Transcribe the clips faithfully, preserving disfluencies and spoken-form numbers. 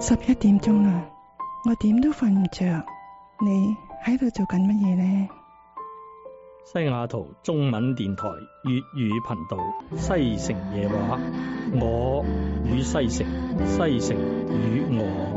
十一點鐘啦，我點都瞓唔着。你喺度做緊乜嘢呢？ 西雅圖中文電台粵語頻道西城夜話，我與西城，西城與我。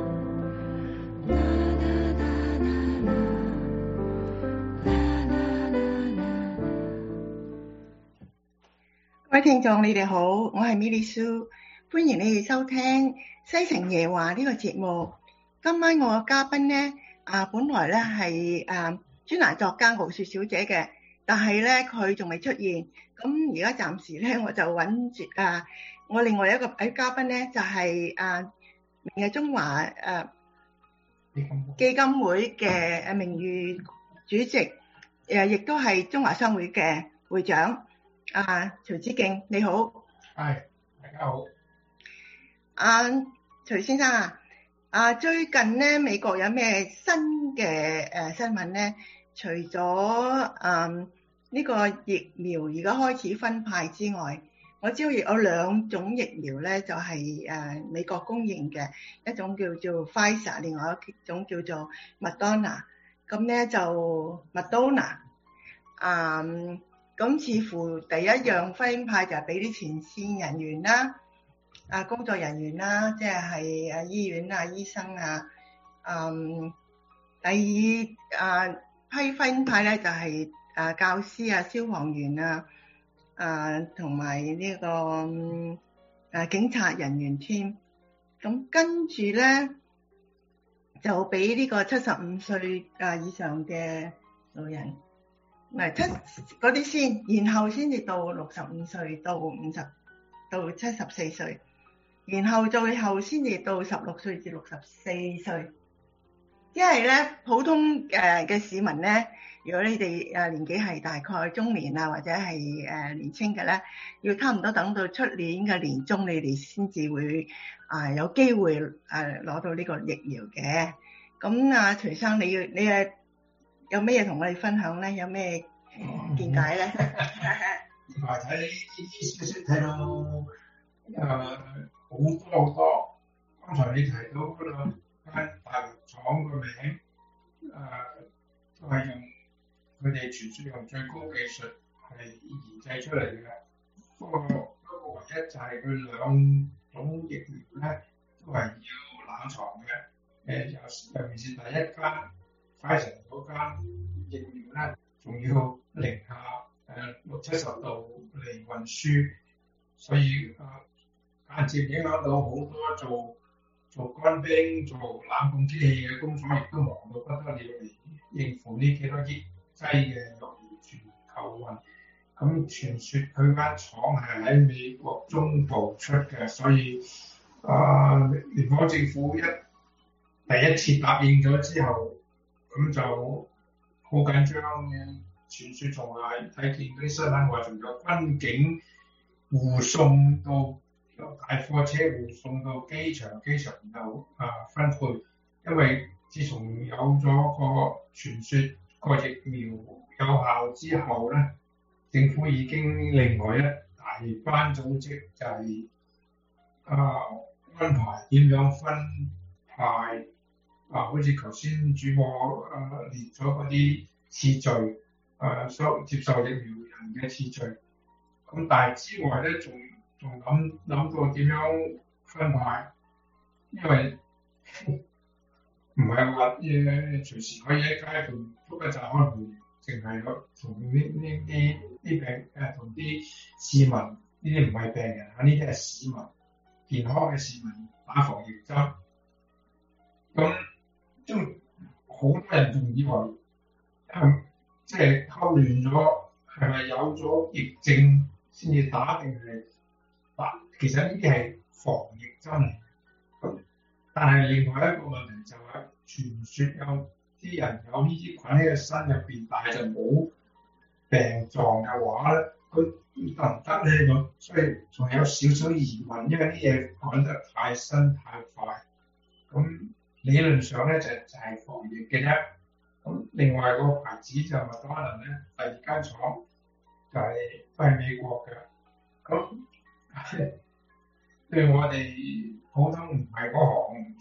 各位聽眾，你哋好，我係 Milly Sue， 歡迎你哋收聽西城夜話呢個節目。今晚我嘅嘉賓呢，啊，本來咧係誒專欄作家敖雪小姐嘅，但係咧佢仲未出現。咁而家暫時咧，我就揾住啊，我另外一個誒嘉賓咧就係、是、啊明日中華誒、啊、基金會嘅誒名譽主席，誒亦都係中華商會嘅會長。啊，徐子敬你好。 係，大家好。 啊，徐先生啊，啊最近咧美國有咩新嘅誒、呃、新聞咧？除咗誒呢個疫苗而家開始分派之外，我知道亦有兩種疫苗咧，就係、是、誒、呃、美國供應嘅，一種叫做 Pfizer， 另外一種叫做 Moderna。咁咧就 Moderna， 啊。咁似乎第一樣分派就係俾啲前線人員啦，啊工作人員啦，即係係啊醫院啊醫生啊，嗯，第二啊批分派咧就係啊教師啊消防員啊，啊同埋呢個啊警察人員添。咁跟住咧就俾呢個七十五歲啊以上嘅老人。唔係七嗰啲先，然後先至到六十五歲到五十到七十四歲，然後最後先至到十六歲至六十四歲。因為咧普通誒嘅市民咧，如果你哋誒年紀係大概中年啊或者係誒年青嘅咧，要差唔多等到出年嘅年中，你哋先至會啊有機會誒攞到呢個疫苗嘅。咁啊，徐生你要你誒。有咩嘢同我哋分享咧？有咩見解咧？ 同埋睇呢啲消息睇到誒好多好多，剛才你提到嗰兩間大陸廠個名誒、呃，都係用佢哋傳説用最高技術係研製出嚟嘅。不過不過唯一就係佢兩種疫苗咧，都係要冷藏嘅。誒尤尤其是第一間。Pfizer 嗰間疫苗咧，仲要零下誒六七十度嚟運輸，所以誒間接影響到好多做做乾冰、做冷凍機器嘅工廠，亦都忙到不得了嚟應付呢幾多億劑嘅疫苗全球運。咁傳説佢間廠係喺美國中部出嘅，所以啊聯邦政府一第一次答應咗之後。咁就好緊張嘅，傳説仲係睇見嗰啲新聞話，仲有軍警護送到有大貨車護送到機場，機場就啊分配。因為自從有咗個傳説個疫苗有效之後咧，政府已經另外一大班組織就係、是、啊安排點樣分派。啊，好似頭先主播誒、呃、列咗嗰啲次序，誒、呃、所接受疫苗人嘅次序。咁但係之外咧，仲仲諗諗到點樣分派，因為唔係話誒隨時可以喺街度捉一紮開門，淨係同呢呢啲啲病誒同啲市民，呢啲唔係病人啊，呢啲係市民健康嘅市民打防疫針。咁都好多人仲以為，係即係溝亂咗，係咪有咗疫症先至打定係打？其實呢啲係防疫針嚟。咁但係另外一個問題就係、是，傳説有啲人有呢啲菌喺個身入邊，但係就冇病狀嘅話咧，佢得唔得咧咁？所以仲有少少疑問，因為啲嘢講得太新太快，咁。理論上咧就就係防疫嘅啫，咁另外個牌子就麥當勞咧，第二間廠就係、是、都係美國嘅，咁對我哋普通唔係嗰行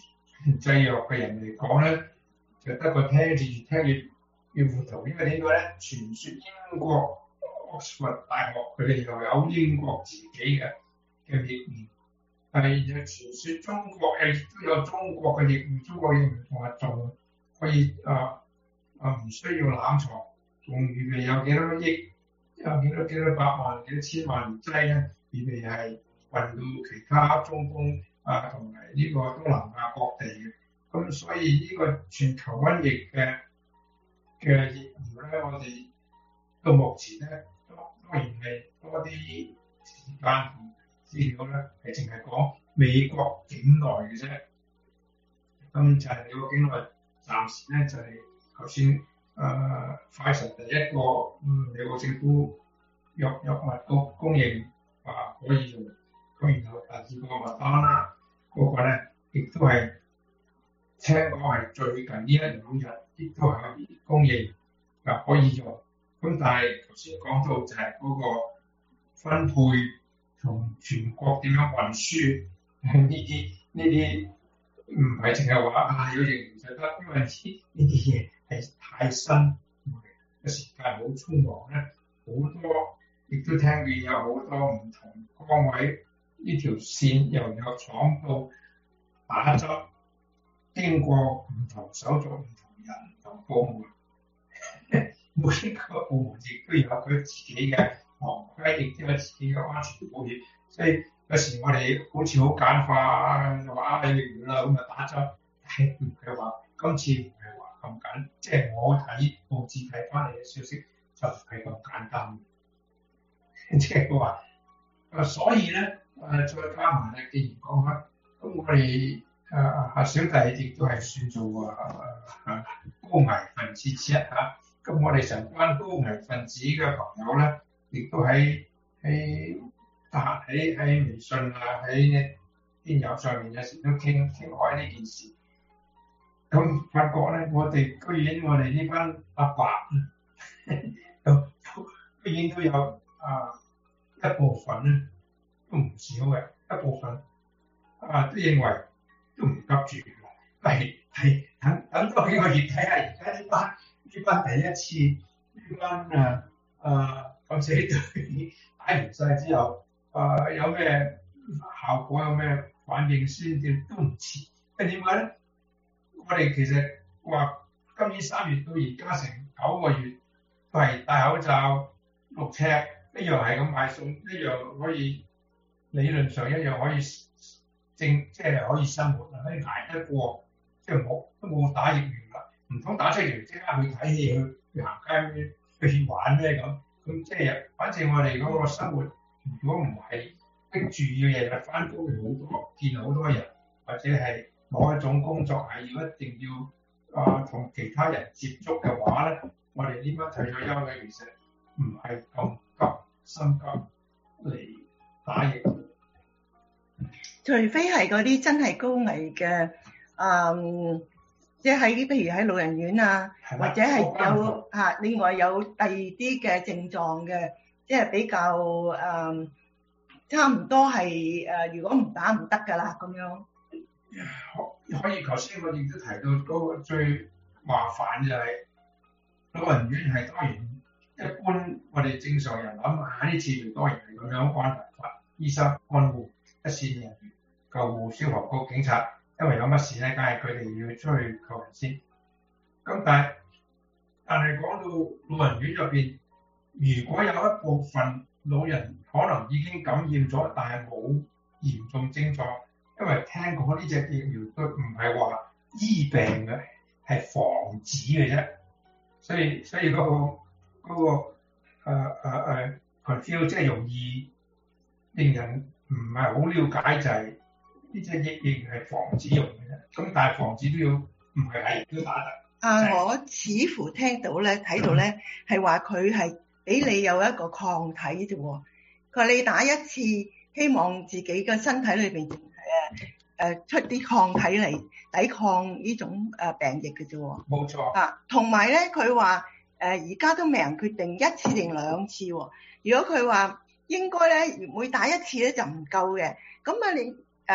製藥嘅人嚟講咧，就得個聽字聽越越糊塗，因為點解咧？傳説英國 Oxford 大學佢哋又有英國自己嘅嘅疫苗，但係又傳説中國誒亦都有中國嘅疫苗，中國疫苗同埋仲可以啊啊唔需要攬床，仲預備有幾多億，有幾多幾多百萬幾多千萬劑咧，預備係運到其他中東啊同埋呢個東南亞各地嘅。咁所以呢個全球瘟疫嘅嘅疫苗咧，我哋到目前咧，當然係多啲時間同資料咧，係淨係講美國境內嘅啫。咁就係美國境內，暫時咧就係頭先誒快神第一個嗯美國政府藥藥物局供應話可以用，咁然後第二個麥當娜嗰個咧，亦都係。聽講係最近呢一兩日亦都係可以供應，又可以用。咁但係頭先講到就係嗰個分配同全國點樣運輸呢啲呢啲唔係淨係話啊有疫苗就得，因為呢呢啲嘢係太新，嘅時間好匆忙咧，好多亦都聽見有好多唔同崗位呢條線由藥廠到打針。經過唔同手續、唔同人、唔同部門，每一個部門亦都有佢自己嘅行規，亦都有自己嘅安全保險。所以有時我哋好似好簡化，就話啊疫苗啦，咁啊打針，係唔係話今次唔係話咁簡，即係我睇報紙睇翻嚟嘅消息就唔係咁簡單。即係話啊，所以咧誒，再加埋咧，既然講開，咁我哋。誒啊！小弟亦都係算做啊啊高危分子之一嚇。咁、啊、我哋成班高危分子嘅朋友咧，亦都喺喺啊喺喺微信啊喺電郵上面有時都傾傾開呢件事。咁發覺咧，我哋居然我哋呢班阿伯，都居然都有啊一部分咧，都唔少嘅一部分啊，都認為。都唔急住，係係等等多幾個月睇下，而家呢班呢班第一次呢班啊啊咁死隊打完晒之後，啊有咩效果有咩反應先至都唔遲。因為點解咧？我哋其實話今年三月到而家成九個月都係戴口罩六尺，一樣係咁買餸，一樣可以理論上一樣可以。正即係可以生活啊，可以捱得過，即係冇都冇打疫苗啦，唔通打出疫苗即刻去睇戲去去行街去玩咩咁？咁即係反正我哋嗰個生活，如果唔係逼住要日日翻工，好多見好多人，或者係某一種工作係要一定要啊同、呃、其他人接觸嘅話咧，我哋呢班退咗休嘅其實唔係咁急心急嚟打疫苗。 除非係嗰啲真係高危嘅，嗯，即係喺啲譬如喺老人院啊，或者係有嚇、啊、另外有第二啲嘅症狀嘅，即係比較誒、嗯、差唔多係誒、呃，如果唔打唔得㗎啦咁樣。 可可以，頭先我亦都提到嗰個最麻煩就係老人院係當然一般，我哋正常人諗下啲治療當然係咁樣安排法，醫生看護一線人員。救護、消防局、警察，因為有乜事咧，梗係佢哋要出去救人先。咁但係，但係講到老人院入邊，如果有一部分老人可能已經感染咗，但係冇嚴重症狀，因為聽講呢隻疫苗都唔係話醫病嘅，係防止嘅啫。所以所以嗰、嗰個嗰、嗰個誒誒誒 confuse 即係容易令人唔係好了解就係、係。呢隻疫苗係防止用嘅啫，咁但係防止都要唔係係都打得。 啊，我似乎聽到咧，睇到咧係話佢係俾你有一個抗體啫喎。佢話你打一次，希望自己嘅身體裏邊誒誒出啲抗體嚟抵抗呢種誒病疫嘅啫喎。 冇錯。 啊，同埋咧，佢話誒而家都未人決定一次定兩次喎。如果佢話應該咧每打一次咧就唔夠嘅，咁啊你誒。呃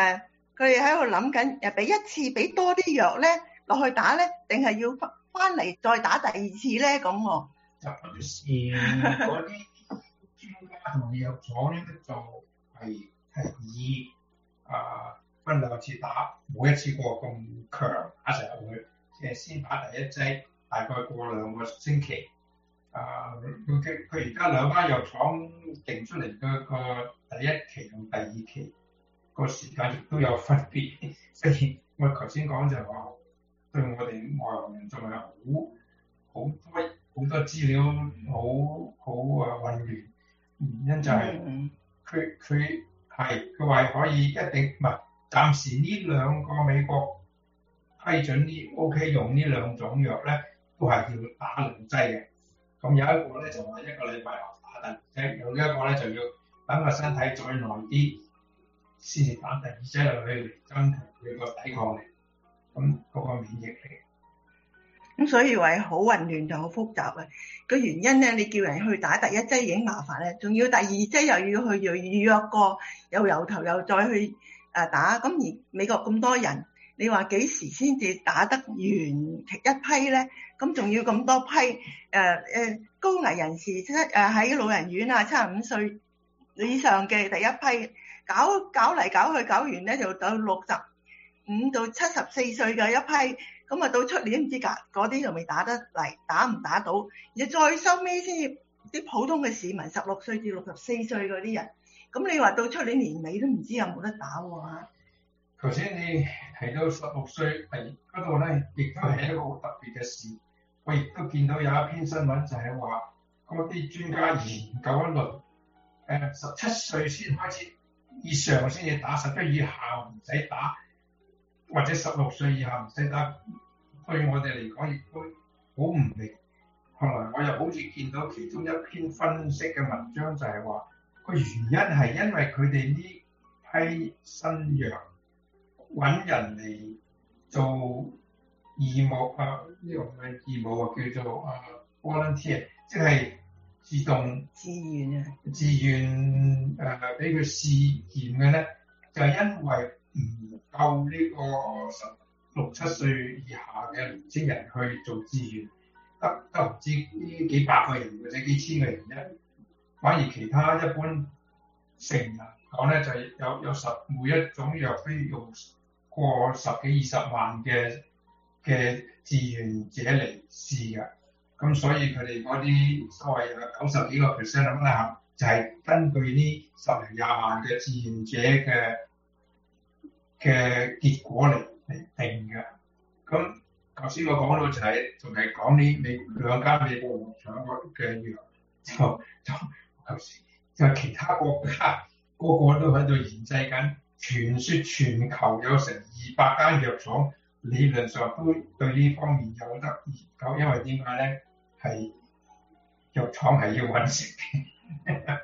佢哋喺度諗緊誒，俾一次俾多啲藥咧落去打咧，定係要翻翻嚟再打第二次咧咁喎？ 就嗰啲事，嗰啲專家同藥廠咧就係係以啊分兩次打，冇一次過咁強打成入去，即係先打第一劑，大概過兩個星期。啊，佢佢佢而家兩間藥廠定出嚟嘅個第一期同第二期個時間亦都有分別，所以我頭先講就係話對我哋外行人仲係好好多好多資料好好啊混亂，原因就係佢佢係佢話可以一定唔係暫時呢兩個美國批准呢 OK 用呢兩種藥咧，都係要打兩劑嘅。咁有一個咧就話一個禮拜後打第二劑，有一個咧就要等個身體再耐啲先至打第二劑落去嚟增強佢個抵抗力，咁嗰個免疫力。 咁所以話好混亂就好複雜啊！個原因咧，你叫人去打第一劑已經麻煩咧，仲要第二劑又要去預預約過，又由頭又再去誒打。咁而美國咁多人，你話幾時先至打得完一批咧？咁仲要咁多批誒誒、呃、高危人士，即係誒喺老人院啊，七十五歲以上嘅第一批，搞搞嚟搞去搞完咧，就到六十五到七十四歲嘅一批。咁啊，到出年唔知㗎，嗰啲就未打得嚟，打唔打到？而再收尾先至啲普通嘅市民，十六歲至六十四歲嗰啲人，咁你話到出年年尾都唔知有冇得打喎？ 頭先你提到十六歲係嗰度咧，亦都係一個好特別嘅事。我亦都見到有一篇新聞就係話，嗰啲專家研究一輪，誒十七歲先開始以上先至打，十一以下唔使打，或者十六歲以下唔使打。對我哋嚟講亦都好唔明。後來我又好似見到其中一篇分析嘅文章，就係話個原因係因為佢哋呢批新藥揾人嚟做義務啊，呢個唔係義務啊，叫做啊 volunteer， 即係自動自願啊， 自願誒俾佢試驗嘅咧，就係因為唔夠呢個十六七歲以下嘅年青人去做志願，得得唔知呢幾百個人或者幾千個人啫。反而其他一般成人講咧，就係有有十每一種藥都要用過十幾二十萬嘅嘅志願者嚟試㗎。咁所以佢哋嗰啲所謂嘅九十幾個 percent 咁啦，就係、是、根據呢十零廿萬嘅志願者嘅嘅結果嚟嚟定嘅。咁頭先我講到就係仲係講呢美兩間美國藥廠嘅藥，就就頭先就其他國家個個都喺度研製緊，傳說全球有成二百間藥廠，理論上都對呢方面有得研究，因為點解咧？係藥廠係要揾食嘅，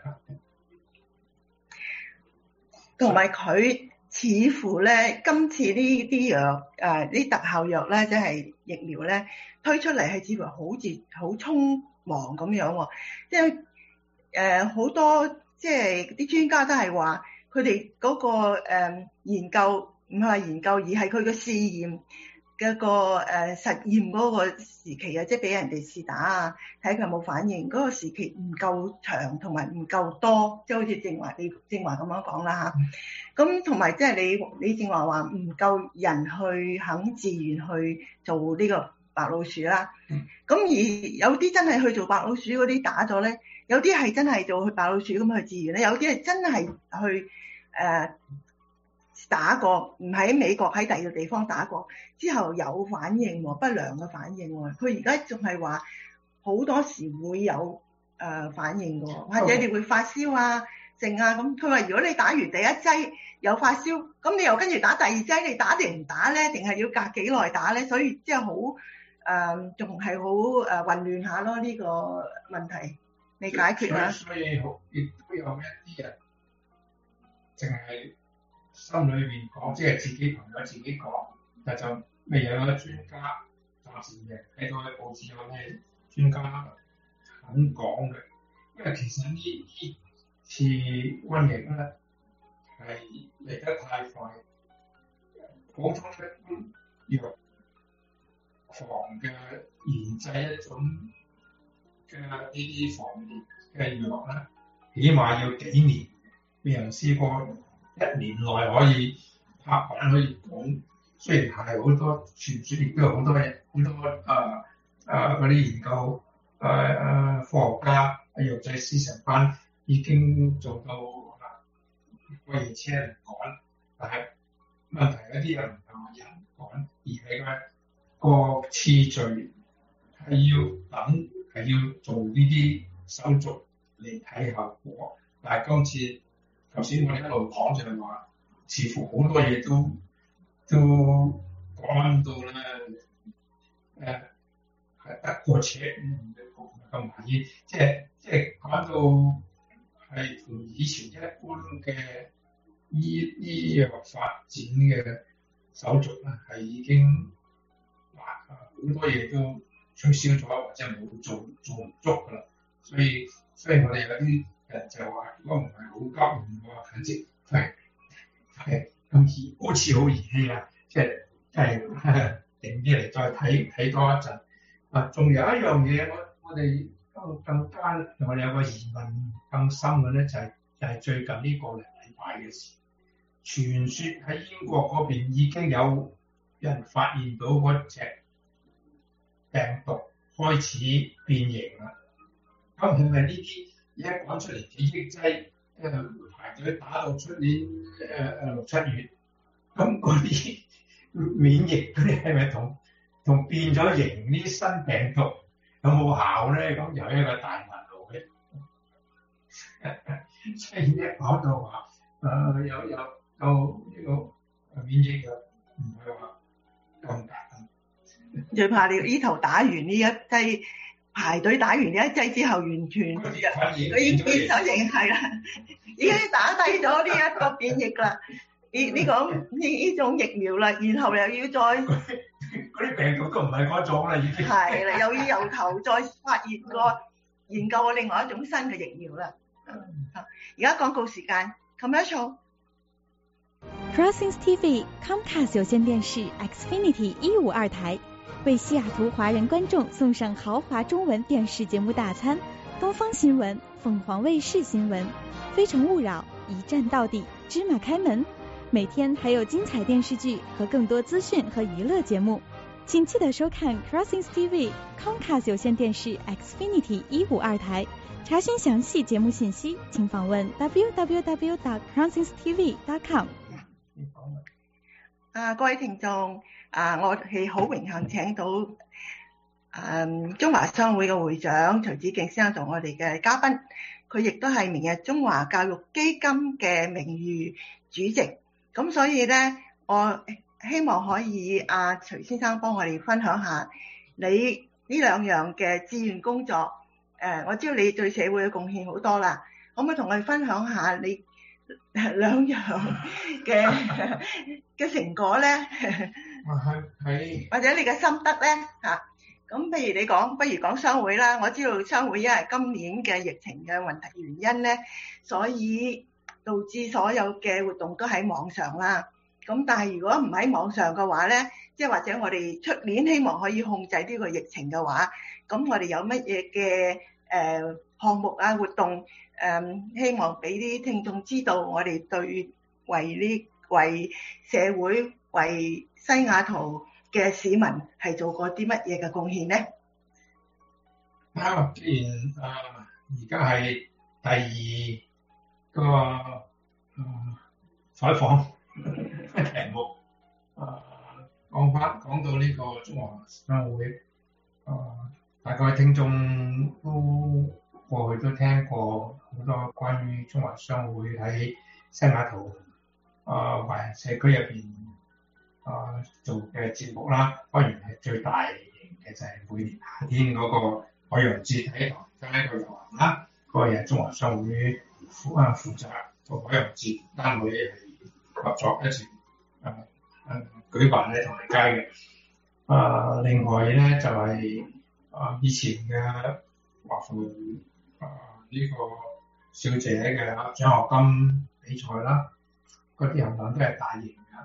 同埋佢似乎咧，今次呢啲藥誒啲特效藥咧，即係疫苗咧推出嚟係似乎好似好匆忙咁樣喎，即係誒好多即係啲專家都係話佢哋嗰個誒、呃、研究唔係話研究，而係佢嘅試驗嘅個誒、呃、實驗嗰個時期啊，即係俾人哋試打啊，睇佢有冇反應。嗰、那個時期唔夠長同埋唔夠多，即係好似正話你正話咁樣講啦嚇。咁同埋即係你你正話話唔夠人去肯自願去做呢個白老鼠啦。咁、嗯、而有啲真係去做白老鼠嗰啲打咗咧，有啲係真係做去白老鼠咁去自願咧，有啲係真係去誒。呃打過，唔喺美國，喺第二個地方打過，之後有反應喎，不良嘅反應喎。佢而家仲係話好多時會有誒、呃、反應嘅，或者你會發燒啊、剩啊咁。佢話如果你打完第一劑有發燒，咁你又跟住打第二劑，你打定唔打咧？定係要隔幾耐打咧？所以即係好誒，仲係好誒混亂下咯。呢、這個問題你解決啦。 所以亦都有一啲人淨係心裏邊講，即係自己朋友自己講，但就未有一個專家暫時嘅睇到嘅報紙有咩專家肯講嘅。因為其實呢呢次瘟疫咧係嚟得太快， 普通一般藥房嘅研製一種嘅呢啲防疫嘅藥咧，起碼要幾年，未人試過一年內可以拍板可以講。雖然係好多傳説，亦都有好多嘢，好多誒誒嗰啲研究誒誒、呃、科學家、藥劑師成班已經做到個熱車嚟趕，但係問題嗰啲又唔係話人趕，而係佢個次序係要等，係要做呢啲手續嚟睇效果。但係今次頭先我哋一路講就係話，似乎好多嘢都都講到咧，誒係得過且唔咁滿意，即係即係講到係同以前一般嘅醫醫藥發展嘅手續咧，係已經話好多嘢都取消咗，或者冇做做唔足㗎啦。所以所以我哋有啲人就話，如果唔係好急，唔係話緊急，係係咁易，好似好兒戲啊！即係即係定啲嚟再睇睇多一陣。啊，仲有一樣嘢，我我哋更更加我哋有個疑問更深嘅咧，就係、是、就係、是、最近呢個零禮拜嘅事，傳說喺英國嗰邊已經有人發現到嗰隻病毒開始變形啦。咁係咪呢啲而家講出嚟嘅抑制誒、呃、排隊打到出年誒誒六七月，咁嗰啲免疫嗰啲係咪同同變咗形呢啲新病毒有冇效咧？咁又一個大問號嘅。所以一講到話誒有有有呢個免疫嘅，唔係話咁大。 最怕你呢頭打完呢一劑，排隊打完呢一劑之後，完全佢已經變咗形，係啦，已經打低咗呢一個變異啦。呢呢個呢呢種疫苗啦，然後又要再嗰啲病毒都唔係嗰種啦，已經係啦，又要由頭再發現個研究另外一種新嘅疫苗啦。而家廣告時間 ，commercial。 Crossings T V Comcast 有線電視 Xfinity 一五二台為西雅圖華人觀眾送上豪華中文電視節目大餐，東方新聞、鳳凰衛視新聞、非誠勿擾、一站到底、芝麻開門，每天還有精彩電視劇和更多資訊和娛樂節目，請記得收看 Crossings T V Comcast 有線電視 Xfinity 一五二台。查詢詳細節目信息，請訪問 w w w dot crossings t v dot com。 啊，各位聽眾，啊，我係好榮幸請到啊中華商會嘅會長徐子敬先生做我哋嘅嘉賓，佢亦都係明日中華教育基金嘅名譽主席。咁所以咧，我希望可以啊徐先生幫我哋分享下你呢兩樣嘅志願工作。誒，我知道你對社會嘅貢獻好多啦，可唔可以同我哋分享下你兩樣嘅嘅成果咧？或者你嘅心得咧嚇？咁譬如你講，不如講商會啦。我知道商會因為今年嘅疫情嘅問題原因咧，所以導致所有嘅活動都喺網上啦。咁但係如果唔喺網上嘅話咧，即係或者我哋出年希望可以控制呢個疫情嘅話，咁我哋有乜嘢嘅誒項目啊活動誒、呃，希望俾啲聽眾知道我哋對為呢為社會為西雅圖嘅市民係做過啲乜嘢嘅貢獻咧？ 啊，既然啊而家係第二個嗯採訪題目，啊講翻講到呢個中華商會，啊大概聽眾都過去都聽過好多關於中華商會喺西雅圖啊華人社區入邊啊做嘅節目啦。當然係最大型嘅就係每年夏天嗰個海洋節喺唐人街個遊行啦，嗰、那個又係中華商會負啊負責做海洋節單位係合作一齊啊啊舉辦喺唐人街嘅。啊另外咧就係、是、啊以前嘅華埠啊呢、這個小姐嘅獎學金比賽啦，嗰啲冚唪唥都係大型嘅。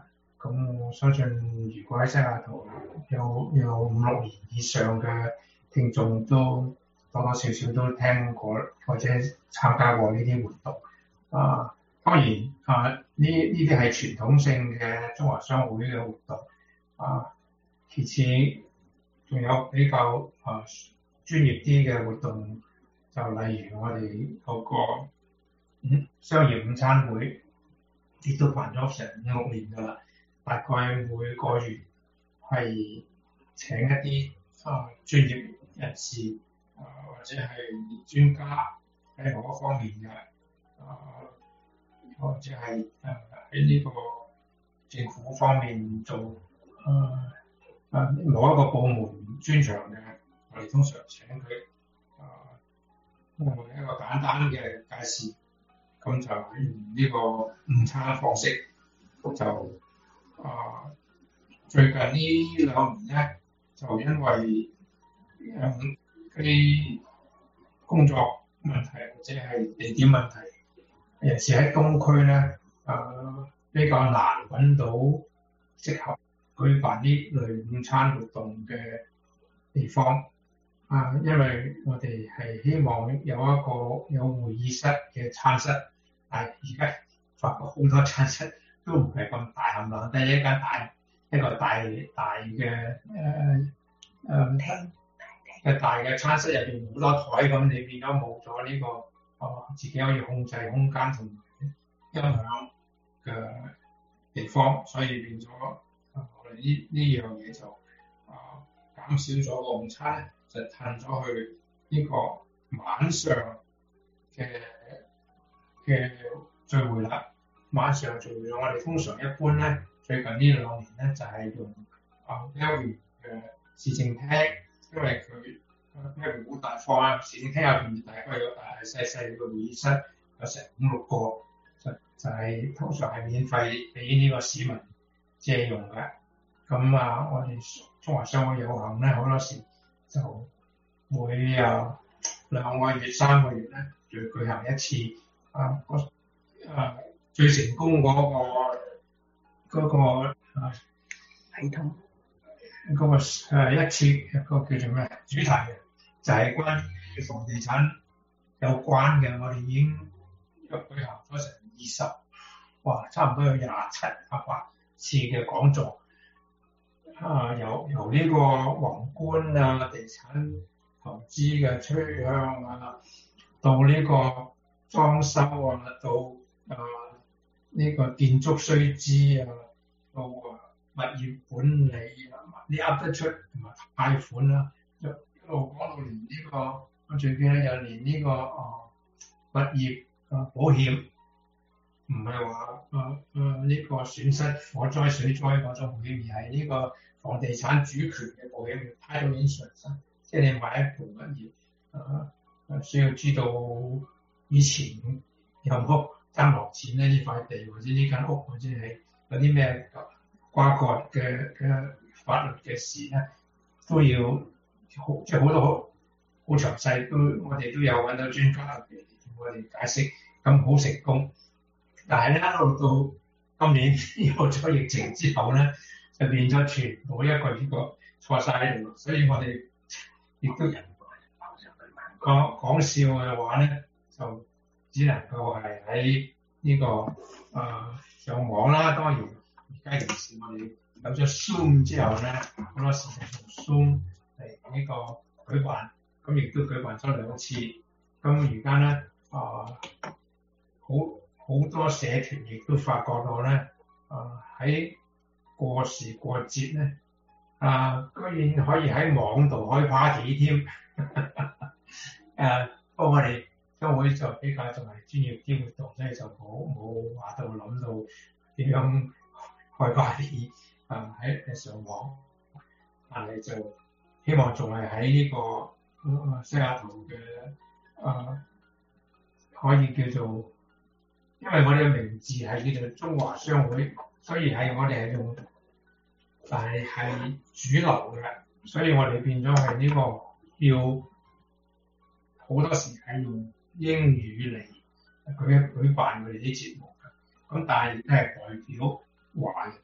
咁我相信如果喺西雅圖有有五六年以上嘅聽眾都多多少少都聽過或者參加過呢啲活動啊。當然啊，呢呢啲係傳統性嘅中華商會嘅活動啊。其次仲有比較啊專業啲嘅活動，就例如我哋嗰個嗯商業午餐會，亦都辦咗成五六年㗎啦。大概每個月係請一啲啊專業人士啊或者係專家喺某一方面嘅啊，或者係誒喺呢個政府方面做啊啊某一個部門專長嘅，我哋通常請佢啊用一個簡單嘅介紹，咁就用呢個午餐方式就。啊！最近呢兩年咧，就因為誒啲工作問題或者係地點問題，尤其是喺東區咧，誒比較難揾到適合舉辦呢類午餐活動嘅地方。啊，因為我哋係希望有一個有會議室嘅餐室，但係而家發覺好多餐室都唔係咁大冚唪唥，得一間大一個大大嘅誒誒廳嘅大嘅餐室入邊好多台，咁你變咗冇咗呢個哦自己可以控制空間同音響嘅地方，所以變咗我哋呢呢樣嘢就啊減少咗個午餐咧，就褪咗去呢個晚上嘅嘅聚會啦。晚上聚會，我哋通常一般咧，最近呢兩年咧就係、是、用啊 Melville 嘅市政廳，因為佢 Melville 好大方啊，市政廳入邊大概有大大細細嘅會議室，有成五六個，就就係、是、通常係免費俾呢個市民借用嘅。咁啊，我哋中華商會有幸咧，好多時就每啊兩個月、三個月咧，就舉行一次啊啊。最成功嗰、那個嗰、那個啊系統嗰、那個誒一次一個叫做咩主題嘅，就係、是、關於房地產有關嘅。我哋已經舉行咗成二十，哇，差唔多有廿七啊八次嘅講座。啊，由由呢個宏觀啊、地產投資嘅趨向啊，到呢個裝修啊，到啊〜呢個建築須知啊，到啊物業管理啊，呢噏得出同埋貸款啦，一一路講到連呢、這個，我最記得有連呢、這個啊物業啊保險，唔係話啊啊呢、這個損失火災水災嗰種保險，而係呢個房地產主權嘅保險 title insurance，即係你買一盤物業啊，需要知道以前有冇爭落錢咧，呢塊地或者呢間屋或者係有啲咩瓜葛嘅嘅法律嘅事咧，都要好即係好多好好詳細，都我哋都有揾到專家嚟同我哋解釋，咁好成功。但係咧一路到今年有咗疫情之後咧，就變咗全部一個一個錯晒喺度，所以我哋亦都講講笑嘅話咧就。只能夠係喺呢個啊、呃、上網啦，當然而家尤其是我哋有咗 Zoom 之後咧，好多時候用 Zoom 嚟呢個舉辦，咁亦都舉辦咗兩次。咁而家咧啊，好好多社團亦都發覺到咧啊喺過時過節咧啊，居然可以喺網度開 party 添。誒，不過我哋商會就比較仲係專業啲活動，所以就冇冇話到諗到點樣開 party 啊喺喺上網，但係就希望仲係喺呢個西雅圖嘅啊可以叫做，因為我哋嘅名字係叫做中華商會，所以係我哋係用，但係係主流嘅，所以我哋變咗係呢個要好多時係用英語嚟舉舉辦佢哋啲節目嘅，咁但係都係代表華人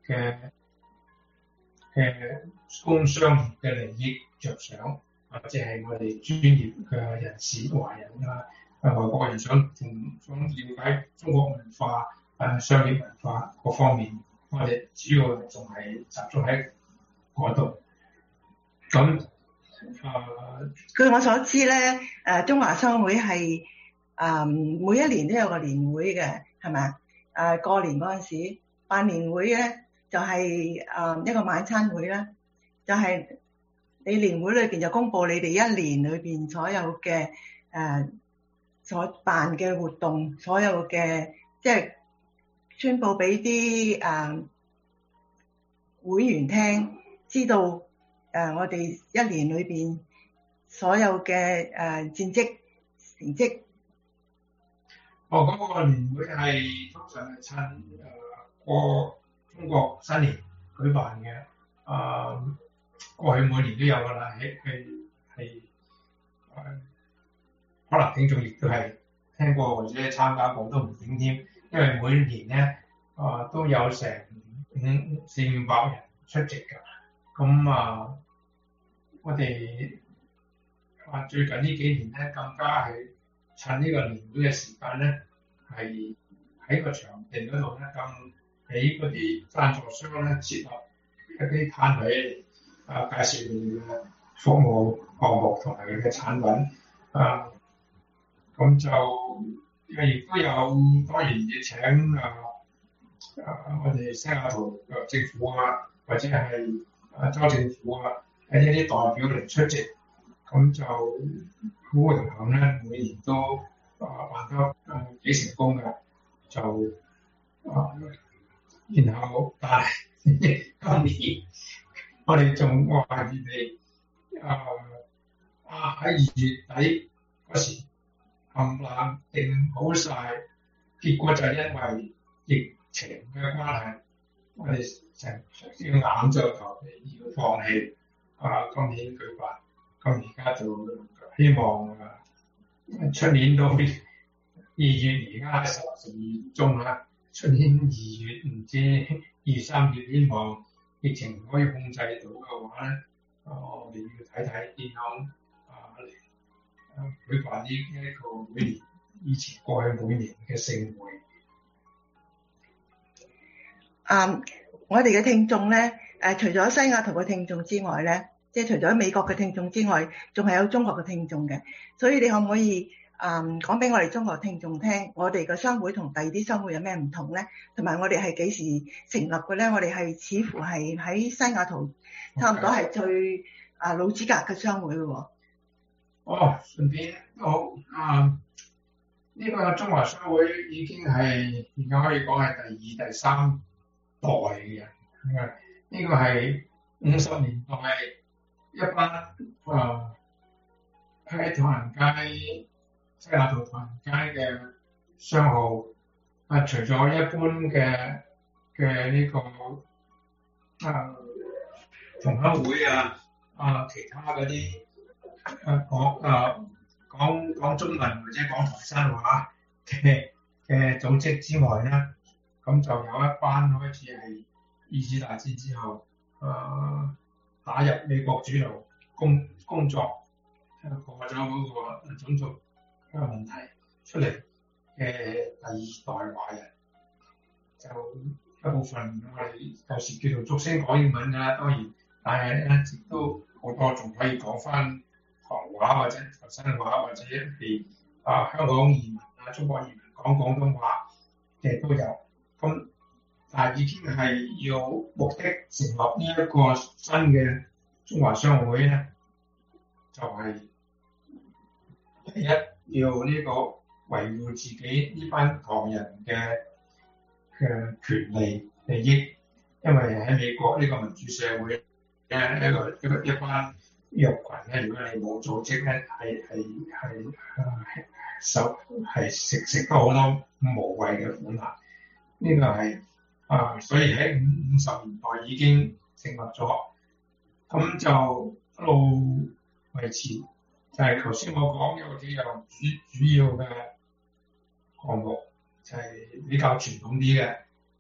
嘅嘅工商業嘅利益着想，或者係我哋專業嘅人士、華人啊、外國人想同想了解中國文化、誒商業文化各方面，我哋主要仲係集中喺嗰度。咁啊， 據我所知咧，誒中華商會係誒每一年都有個年會嘅，係咪啊？誒過年嗰陣時辦年會咧，就係誒一個晚餐會啦，就係你年會裏邊就公佈你哋一年裏邊所有嘅誒所辦嘅活動，所有嘅即係宣佈俾啲誒會員聽，知道。誒、呃，我哋一年裏邊所有嘅誒、呃、戰績成績。 哦，嗰、那個年會係通常係趁誒過中國新年舉辦嘅。啊、呃，過去每年都有㗎啦，係係係誒，可能聽眾亦都係聽過或者參加過都唔定添，因為每年咧啊、呃、都有成五四五百人出席㗎。咁啊，我哋啊最近呢幾年咧，更加係趁呢個年會嘅時間咧，係喺個場地嗰度咧，更俾嗰啲贊助商咧設立一啲攤位啊，介紹佢嘅服務項目同埋佢嘅產品啊，咁就亦都有當然要請啊啊我哋西雅圖政府啊，或者係啊，州政府啊，喺一啲代表嚟出席，咁就好榮幸咧，每年都啊辦得啊幾成功嘅，就啊，然後但係今年我哋仲話預備啊啊喺二月底嗰時冚唪唥定好晒，結果就因為疫情嘅關係，我哋成要硬著頭皮要放棄啊！今年舉辦，咁而家就希望啊，出年都二月而家十十二月中啦，出年二月唔知二三月，希望疫情可以控制到嘅話咧，啊，我哋要睇睇點樣啊嚟啊舉辦呢一個每年以前過去每年嘅盛會。 嗯，我哋嘅聽眾咧，誒除咗西雅圖嘅聽眾之外咧，即係除咗美國嘅聽眾之外，仲係有中國嘅聽眾嘅。所以你可唔可以誒講俾我哋中國聽眾聽，我哋嘅商會同第二啲商會有咩唔同咧？同埋我哋係幾時成立嘅咧？我哋係似乎係喺西雅圖差唔多係最啊老資格嘅商會喎。 哦，順便都好啊！呢個中華商會已經係而家可以講係第二、第三代嘅人，呢個係五十年代一班啊喺唐人街、西雅圖唐人街嘅商號啊，除咗一般嘅嘅呢個啊同鄉會啊啊其他嗰啲啊講啊講講中文或者講台山話嘅嘅組織之外咧，咁就有一班開始係二次大戰之後，誒、呃、打入美國主流工工作，過咗嗰個種族嘅問題出嚟嘅第二代華人，就一部分我哋有時叫做俗稱講英文㗎，當然，但係一直都好多仲可以講翻唐話或者台山話或者係啊香港移民啊中國移民講廣東話嘅都有。咁但係已經係要目的成立呢一個新嘅中華商會咧，就係、是、第一要呢個維護自己呢班唐人嘅嘅權利利益，因為喺美國呢個民主社會嘅一個一個一班弱群咧，如果你冇組織咧，係係係係受係食食得好多無謂嘅苦難。呢個係啊，所以喺五五十年代已經成立咗，咁就一路維持。就係頭先我講有幾樣主主要嘅項目，就係、是、比較傳統啲嘅，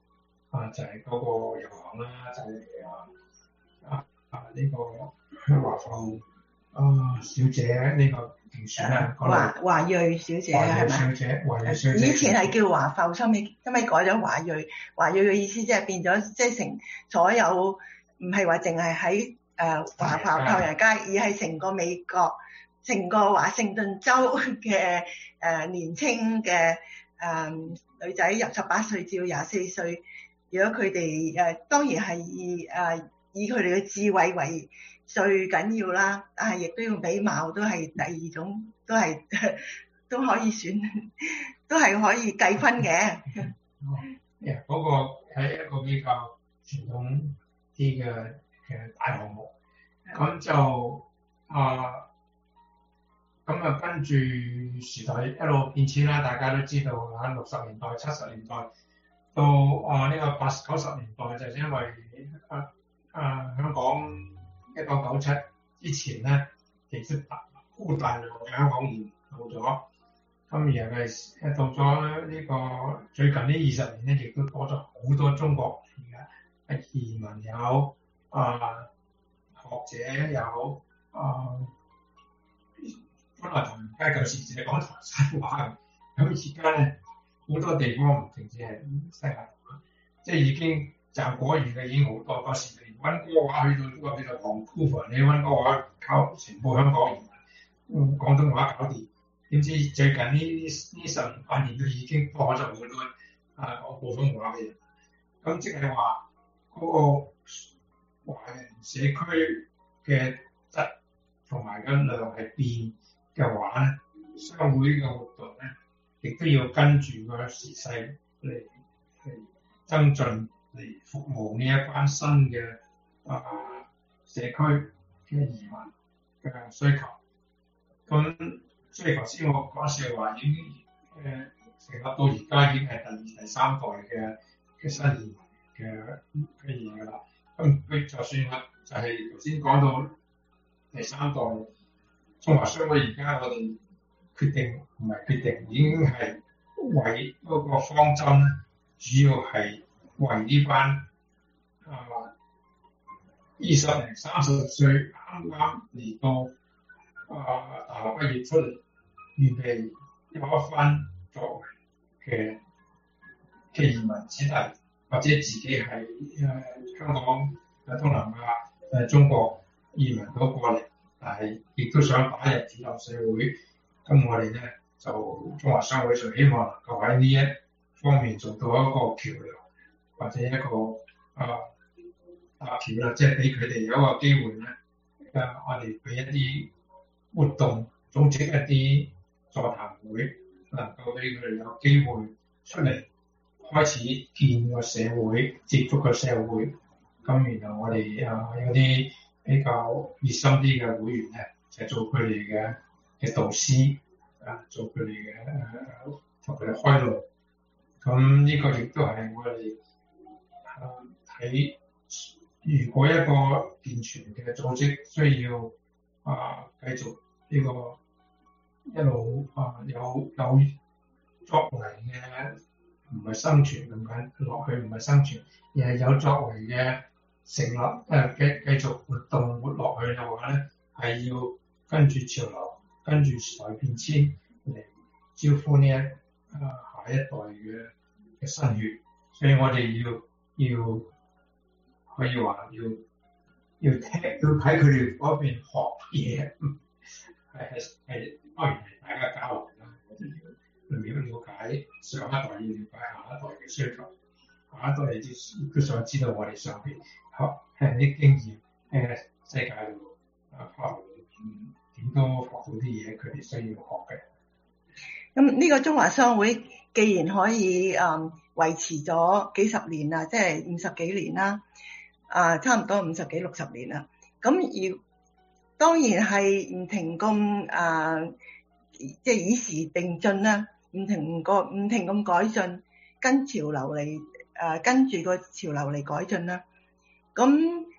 啊就係、是、嗰個遊行啦，就係、是、啊啊啊呢、這個華埠啊小姐呢個競選啊， 華華裔小姐係咪？ 小姐，華裔小姐。 以前係叫華埠，收尾收尾改咗華裔。華裔嘅意思即係變咗，即係成所有唔係話淨係喺誒華埠唐人街，而係成個美國、成個華盛頓州嘅誒、呃、年青嘅誒、呃、女仔，由十八歲至到廿四歲。如果佢哋誒當然係以誒、呃、以佢哋嘅智慧為最緊要啦，但係亦都要美貌，都係第二種，都係都可以選，都係可以計分嘅。 誒，嗰個係一個比較傳統啲嘅嘅大項目，咁就啊，咁啊跟住時代一路變遷啦，大家都知道喺六十年代、七十年代到啊呢個八九十年代，就係因為啊啊香港一九九七之前咧，其實大好大量嘅香港移民到咗，咁而係到咗呢個最近呢二十年咧，亦都多咗好多中國嘅移民有啊學者有啊，本來唐人街舊時只係講台山話，咁而家咧好多地方唔淨止係西亞，即係已經就果然嘅已經好多，嗰時連溫哥華去到嗰個叫做 Vancouver，你溫哥華靠全部香港移民，嗯廣東話搞掂，點知最近呢呢十年八年都已經多咗好多啊講普通話嘅人，咁即係話嗰個華人社區嘅質同埋個量係變嘅話咧，商會嘅活動咧，亦都要跟住個時勢嚟嚟增進嚟服務呢一班新嘅啊社區嘅移民嘅需求。咁所以頭先我講笑話已經誒成立到而家已經係第二、第三代嘅嘅新移民嘅嘅嘢㗎啦。咁佢就算啦，就係頭先講到第三代中華商會，而家我哋決定唔係決定，已經係為嗰個方針咧，主要係為呢班啊二十零三十歲啱啱嚟到啊大學畢業出嚟，預備有一番作為嘅嘅移民子弟，或者自己係誒、呃、香港、誒東南亞、誒、呃、中國移民咗過嚟，但係亦都想打入主流社會。咁我哋咧就中華商會就希望能夠喺呢一方面做到一個橋梁，或者一個啊搭橋啦，即係俾佢哋有一個機會咧。誒、啊，我哋俾一啲活動，組織一啲座談會，能夠俾佢哋有機會出嚟開始見個社會，接觸個社會。咁然後我哋啊有啲比較熱心啲嘅會員咧，就做佢哋嘅嘅導師，啊做佢哋嘅同佢哋開路。咁呢個亦都係我哋喺、啊、如果一個健全嘅組織需要啊繼續呢、這個一路啊有有作為嘅，唔係生存咁緊落去，唔係生存，而係有作為嘅成立誒繼繼續活動活落去嘅話咧，係要跟住潮流，跟住時代變遷嚟招呼呢一啊下一代嘅嘅新血，所以我哋要要可以話要要聽要喺佢哋嗰邊學嘢，係係係當然係大家交流啦，我哋要嚟了解上一代，要了解下一代嘅需求，下一代亦都想知道我哋上邊學係啲經驗喺世界度啊跨度點都學到啲嘢，佢哋需要學嘅。 咁呢個中華商會既然可以誒、嗯、維持咗幾十年啦，即係五十幾年啦，啊差唔多五十幾六十年啦。咁而當然係唔停咁誒，即係以時並進啦，唔停個唔停咁改進，跟潮流嚟誒、啊、跟住個潮流嚟改進啦。咁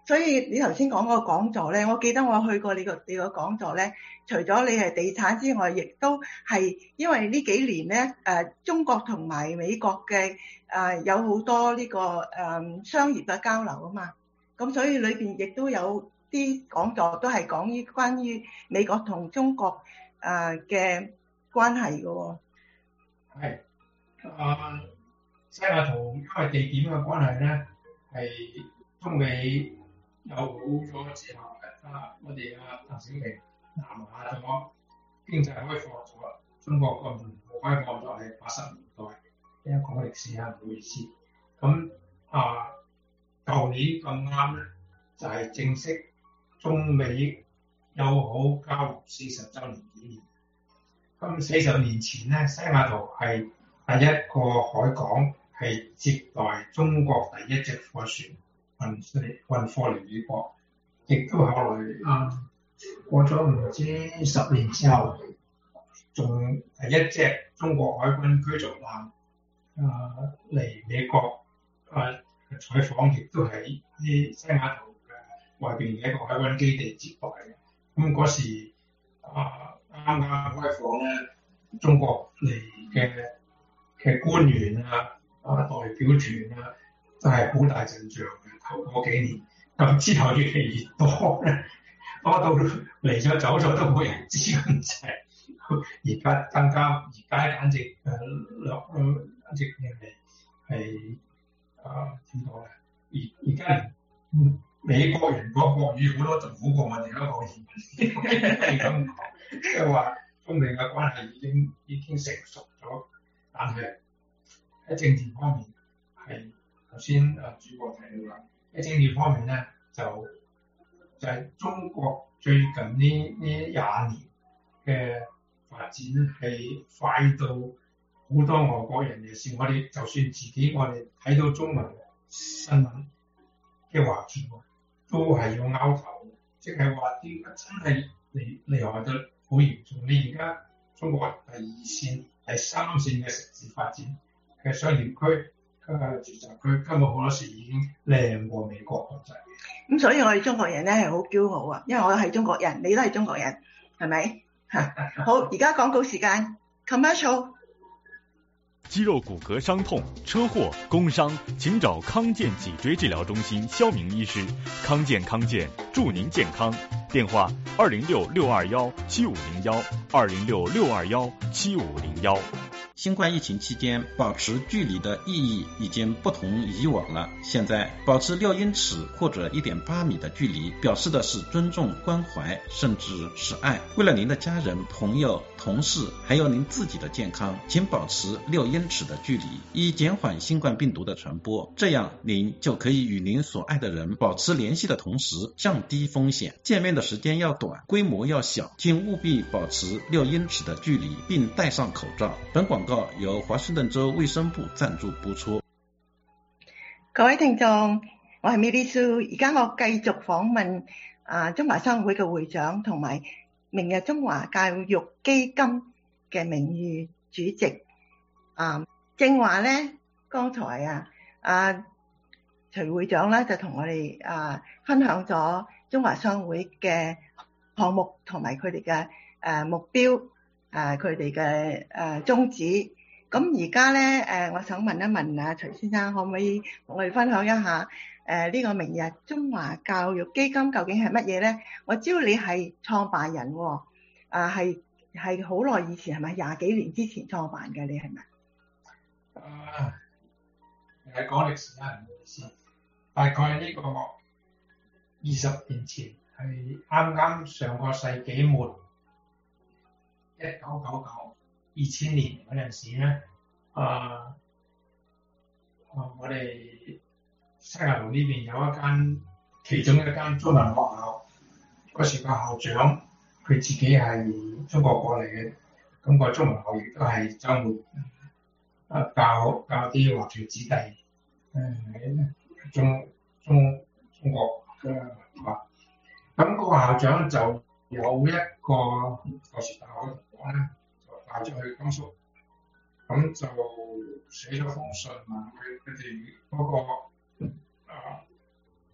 所以你頭先講嗰個講座咧，我記得我去過你個你個講座咧，除咗你係地產之外，亦都係因為呢幾年咧，誒中國同埋美國嘅誒有好多呢個誒商業嘅交流啊嘛，咁所以裏邊亦都有啲講座都係講於關於美國同中國誒嘅關係嘅喎。 係啊，西雅圖因為地點嘅關係咧，係中美有好咗之後，啊我哋啊鄧小平南下咗，經濟開放咗，中國個門戶開放咗係八十年代，因為講歷史啊唔好意思。咁啊，舊年咁啱咧，就係、是、正式中美友好交流四十週年紀念。咁四十年前咧，西雅圖係第一個海港，係接待中國第一隻貨船運嚟運貨嚟美國，亦都後來啊過咗唔知十年之後，仲第一隻中國海軍驅逐艦啊嚟美國啊採訪，亦都係喺西雅圖嘅外邊嘅一個海軍基地接待嘅。咁嗰時啊啱啱開放咧，中國嚟嘅嘅官員啊啊代表團啊，都係好大陣仗嘅。頭嗰幾年，咁之後越嚟越多咧，多到嚟咗走咗都冇人知咁滯。而家更加，而家簡直誒兩誒簡直係係啊點講咧？而而家連美國人講國語好多仲好過我哋嗰個移民，係咁講，即係話中美嘅關係已經已經成熟咗，但係喺政治方面係頭先啊主播提到啦。喺政治方面咧，就就係、是、中國最近呢呢廿年嘅發展係快到好多外國人嘅事。我哋就算自己我哋睇到中文新聞嘅話語，都係要拗頭，即係話點解真係離離害得好嚴重？你而家中國第二線、第三線嘅城市發展嘅商業區。誒住宅區根本好多時已經靚過美國國際。 咁所以我哋中國人咧係好驕傲啊，因為我係中國人，你都係中國人，係咪？好，而家廣告時間 ，commercial。 肌肉骨骼傷痛、車禍、工傷，請找康健脊椎治療中心肖明醫師。康健康健，祝您健康。電話：二零六六二幺七五零幺，二零六六二幺七五零幺。 新冠疫情期间，保持距离的意义已经不同以往了。现在保持六英尺或者 一点八米的距离，表示的是尊重、关怀，甚至是爱。为了您的家人、朋友、同事，还有您自己的健康，请保持六英尺的距离，以减缓新冠病毒的传播。这样，您就可以与您所爱的人保持联系的同时，降低风险。见面的時間要短，規模要小，請務必保持六英尺的距離，並戴上口罩。本廣告由華盛頓州衛生部贊助播出。 各位聽眾，我係 Milly Sue， 而家我繼續訪問啊中華商會嘅會長同埋明日中華教育基金嘅名譽主席。啊，正話咧，剛才啊啊徐會長咧就同我哋啊分享咗中華商會嘅項目同埋佢哋嘅誒目標，誒佢哋嘅誒宗旨。咁而家咧誒，我想問一問啊徐先生，可唔可以同我哋分享一下誒呢個明日中華教育基金究竟係乜嘢咧？我知道你係創辦人喎，啊係係好耐以前係咪？廿幾年之前創辦嘅，你係咪？ 啊，係講歷史啦，唔好意思。大概呢個二十年前係啱啱上個世紀末，一九九九、二千年嗰陣時咧，啊，啊我哋西雅圖呢邊有一間其中一間中文學校，嗰時個校長佢自己係中國過嚟嘅，咁個中文學校亦都係週末啊教教啲華僑子弟，誒、嗯、中中中國嘅文化。咁個校長就有一個嗰時大學嘅同學咧，就帶咗去甘肅，咁就寫咗封信問佢佢哋嗰個啊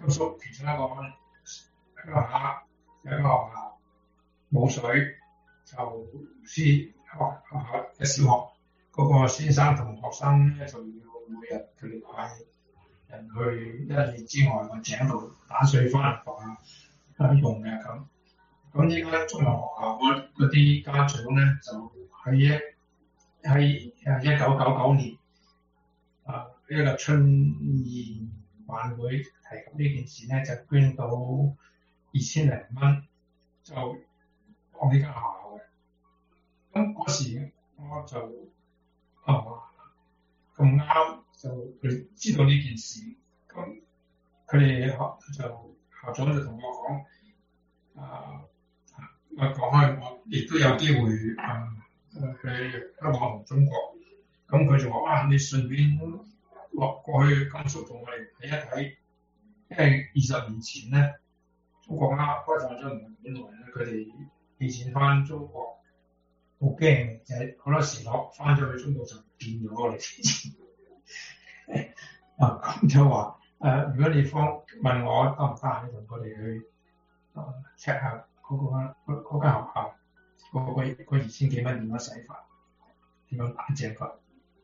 甘肅其中一個鄉下有一個學校冇水，就先學學校嘅小學嗰個先生同學生咧就要每日佢哋派人去一里之外個井度打水翻嚟學校用嘅咁。咁依家中學學校嗰嗰啲家長咧就喺一喺誒一九九九年啊一個春宴晚會提及呢件事咧，就捐到二千零蚊，就幫呢間學校嘅。咁嗰時我就啊咁啱就佢知道呢件事，咁佢哋學就校長就同我講啊。我講開，我亦都有機會誒誒去香港同中國，咁佢就話啊，你順便落過去甘肅同我哋睇一睇，因為二十年前咧，中國啱開放咗唔係幾耐咧，佢哋以前翻中國好驚，就係好多時落翻咗去中國就唔見咗我哋啲錢。啊，咁就話誒、呃，如果你方問我得唔得閒同佢哋去誒 check 下。嗰、那個嗰間學校嗰、那個二千幾蚊點樣使法，點樣打正法？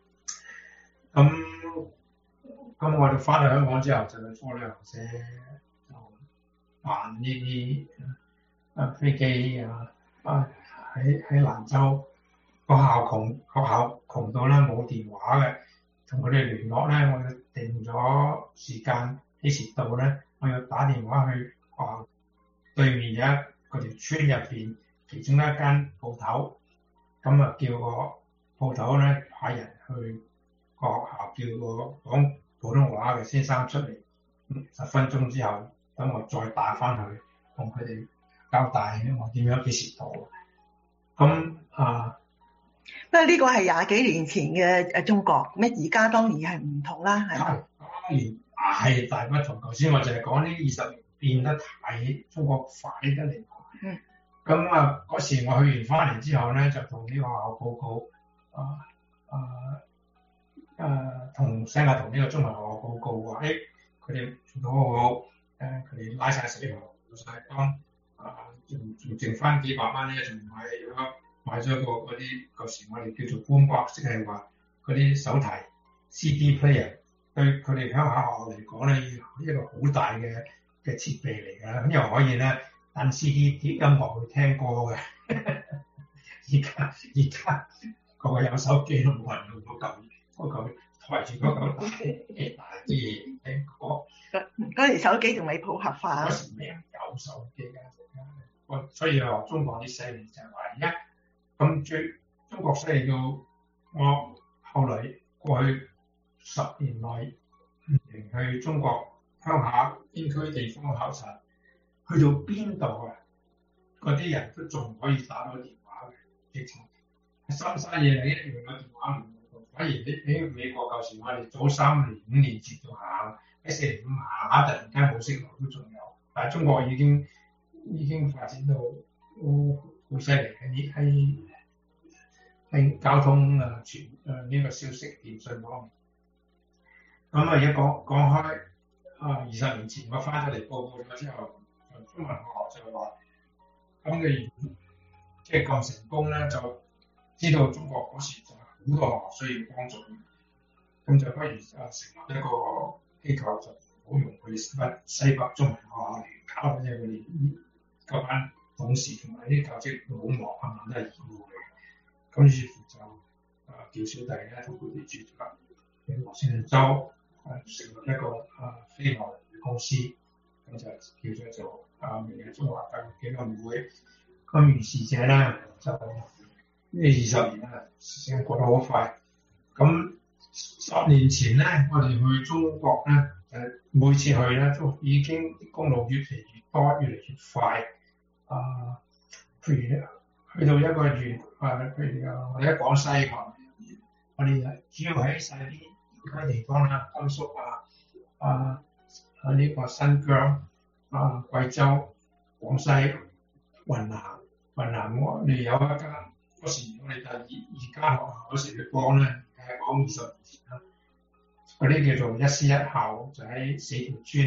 咁咁我哋翻嚟香港之後就去科旅行社就辦呢啲啊飛機啊啊喺喺蘭州個校窮學校窮到咧冇電話嘅，同佢哋聯絡咧，我哋定咗時間幾時到咧，我要打電話去學校對面有一嗰條村入邊其中一間鋪頭，咁啊叫個鋪頭咧派人去個學校叫個講普通話嘅先生出嚟，十分鐘之後等我再打翻去同佢哋交代我點樣幾時到。咁啊， 不過呢個係廿幾年前嘅誒中國，咩而家當然係唔同啦，係咪？ 當然大大不同。頭先我就係講呢二十年變得太中國快得嚟。嗯，咁啊嗰時我去完翻嚟之後咧，就同呢個學校報告，啊啊誒同新亞同呢個中文學校報告話，誒佢哋做到好好，誒佢哋拉晒水喉，做晒缸，啊仲仲剩翻幾百蚊咧，仲買咗買咗個嗰啲舊時我哋叫做 boombox，即係話嗰啲手提 C D player， 對佢哋鄉下學校嚟講咧，一個好大嘅嘅設備嚟㗎，咁又可以咧。等 C D 啲音樂去聽歌嘅，而家而家個個有手機都冇人用嗰嚿嗰嚿抬住嗰嚿大啲嘢聽歌。 嗰時手機仲未普及化。 嗰時未有手機㗎，我所以話中國啲犀利就係話而家咁最中國犀利到我後來過去十年內去中國鄉下邊區地方考察。去到邊度啊？嗰啲人都仲可以打到電話嘅，直情深沙野嶺一樣有電話唔用。反而喺喺美國舊時，我哋早三年五年接到行，喺四年五行下，突然間冇息落都仲有。但係中國已經已經發展到好好犀利嘅，喺喺交通啊傳誒呢個消息電訊方面。咁啊，而家講講開啊，二十年前我翻咗嚟報告咗之後。中文學校就話：咁你即係咁成功咧，就知道中國嗰時就係好多學校需要幫助，咁就不如啊成立一個機構，就唔好用佢哋西北中文學校嚟搞，因為佢哋嗰班董事同埋啲教職好忙啊，都係義務嚟。咁於是乎就啊叫小弟咧同佢哋註冊，喺羅先州啊成立一個啊非牟利公司，咁就叫做做。啊！明日中華教育基金會，咁於是者咧就呢二十年啦，時間過得好快。咁十年前咧，我哋去中國咧，誒每次去咧都已經啲公路越嚟越多，越嚟越快。啊，譬如去到一個縣，啊譬如我哋喺廣西嚇，我哋主要喺晒啲嗰啲地方啦，甘肅啊，啊喺呢個新疆。啊！貴州、廣西、雲南、雲南我哋有一間嗰時我哋第二二間學校嗰時嘅講咧，係講二十年前啦。嗰啲叫做一師一校，就喺四條村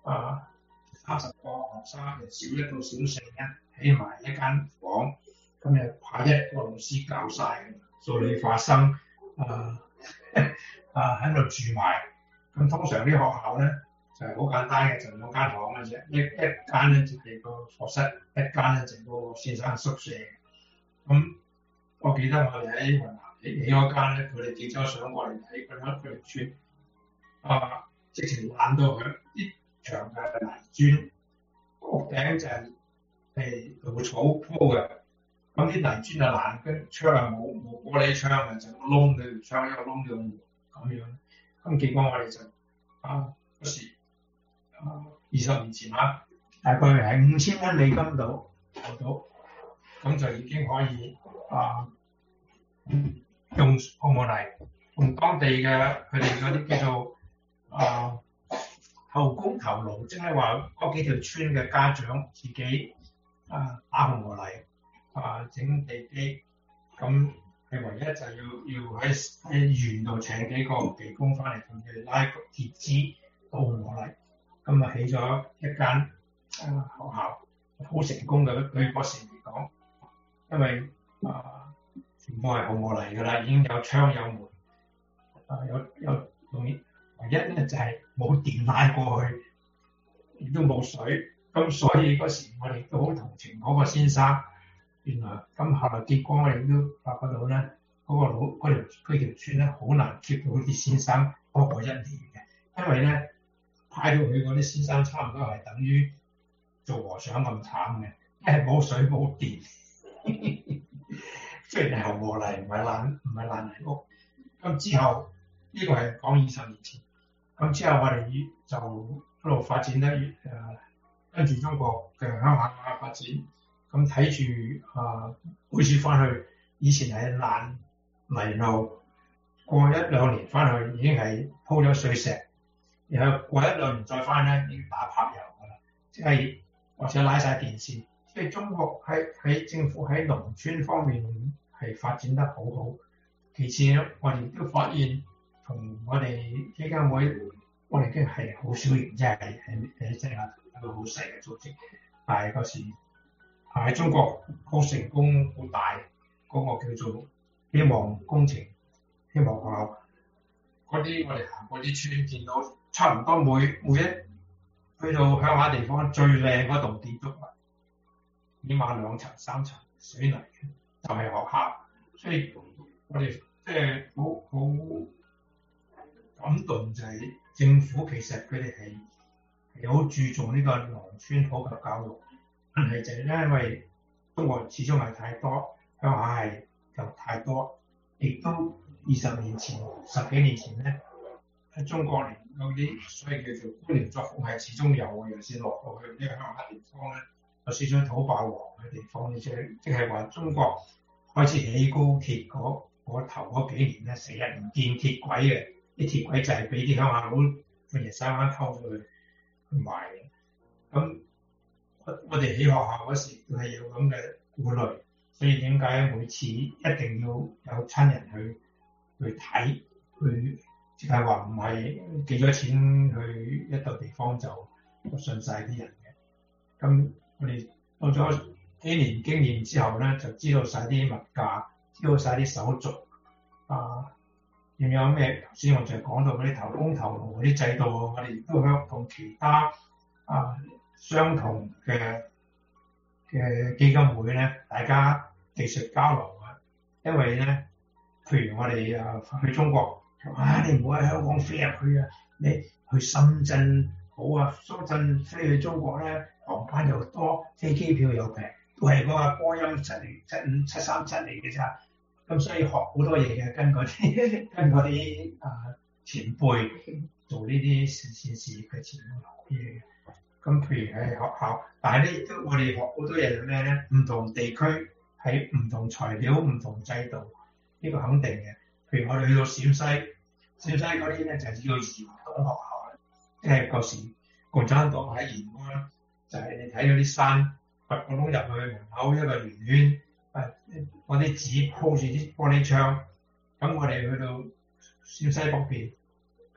啊三十個學生，由小一到小四咧，起埋一間房，咁就派一個老師教晒數理化生，啊啊喺度住埋。咁通常啲學校咧就係好簡單嘅，就兩間房嘅啫，一一間咧就係個課室，一間咧就係個先生宿舍。咁我記得我哋喺雲南起起嗰間咧，佢哋寄咗相過嚟睇，佢哋佢哋村啊，直情爛到佢啲牆嘅泥磚，屋頂就係係稻草鋪嘅，咁啲泥磚就爛，跟窗啊冇冇玻璃窗嘅，就個窿嘅條窗一個窿嘅咁樣。咁結果我哋就啊嗰時啊二十年前啊，大概係五千蚊美金度攞到，咁就已經可以啊用澳門嚟用當地嘅佢哋嗰啲叫做啊後工頭勞，即係話嗰幾條村嘅家長自己啊打紅河泥啊整地基，咁係唯一就要要喺喺園度請幾個技工翻嚟同佢拉個鐵枝倒紅河泥，咁啊起咗一間啊學校，好成功嘅對嗰時嚟講，因為啊全部係紅河泥㗎啦，已經有窗有門，啊有有容易。唯一咧就係冇電拉過去，亦都冇水，咁所以嗰時我哋都好同情嗰個先生。原來咁後來結果我哋都發覺到咧，嗰、那個老嗰條嗰條村咧好難 keep 到啲先生多過一年嘅，因為咧派到佢嗰啲先生差唔多係等於做和尚咁慘嘅，一係冇水冇電，雖然係紅河泥唔係爛唔係爛泥屋。咁之後呢、這個係講二十年前。咁之後我哋就一路發展得越誒，跟住中國嘅鄉下發展，咁睇住啊，每次翻去以前係爛泥路，過一兩年翻去已經係鋪咗碎石，然後過一兩年再翻咧已經打柏油㗎啦，即係或者拉晒電線，即係中國喺喺政府喺農村方面係發展得好好。其次咧，我哋都發現。同我哋基金會，我哋已經係好小型，即係係係即係一個好細嘅組織。但係嗰時喺中國好成功、好大嗰、那個叫做希望工程、希望學校嗰啲，我哋行過啲村，見到差唔多每每一去到鄉下地方最靚嗰棟建築物，起碼兩層、三層水泥就係、是、學校，所以我哋即係好好。感動就係政府其實佢哋係係好注重呢個農村普及教育，但係就係因為中國始終係太多，鄉下係又太多，亦都二十年前、十幾年前咧喺中國嚟嗰啲所謂叫做官僚作風係始終有嘅，尤其是落到去呢個鄉下地方咧，有少少土霸王嘅地方，即係即係話中國開始起高鐵嗰嗰頭嗰幾年咧，成日唔見鐵軌嘅。啲鐵軌就係俾啲鄉下佬半夜三更偷咗去去賣嘅。咁我我哋起學校嗰時都係有咁嘅顧慮，所以點解每次一定要有親人去去睇，去即係話唔係寄咗錢去一個地方就信晒啲人嘅。咁我哋到咗幾年經驗之後咧，就知道晒啲物價，知道晒啲手續啊。仲有咩？頭先我就講到嗰啲投工投勞嗰啲制度，我哋都向同其他啊相同嘅嘅基金會咧，大家技術交流啊。因為咧，譬如我哋啊去中國，啊你唔好喺香港飛入去啊，你去深圳好啊，深圳飛去中國咧，航班又多，飛機票又平，都係嗰個波音七零七五七三七嚟嘅咋。咁所以學好多嘢嘅，跟嗰啲跟嗰啲啊前輩做呢啲善善事嘅前輩學嘢嘅。咁譬如喺學校，但係咧都我哋學好多嘢係咩咧？唔同地區喺唔同材料、唔同制度，呢、這個肯定嘅。譬如我哋去到陝西，陝西嗰啲咧就係、是、叫鹽黨學校，即係舊時共產黨喺延安，就係、是、你睇到啲山掘個窿入去，門口一個圓圈。誒，嗰啲紙鋪住啲玻璃窗，咁我哋去到陝西北邊，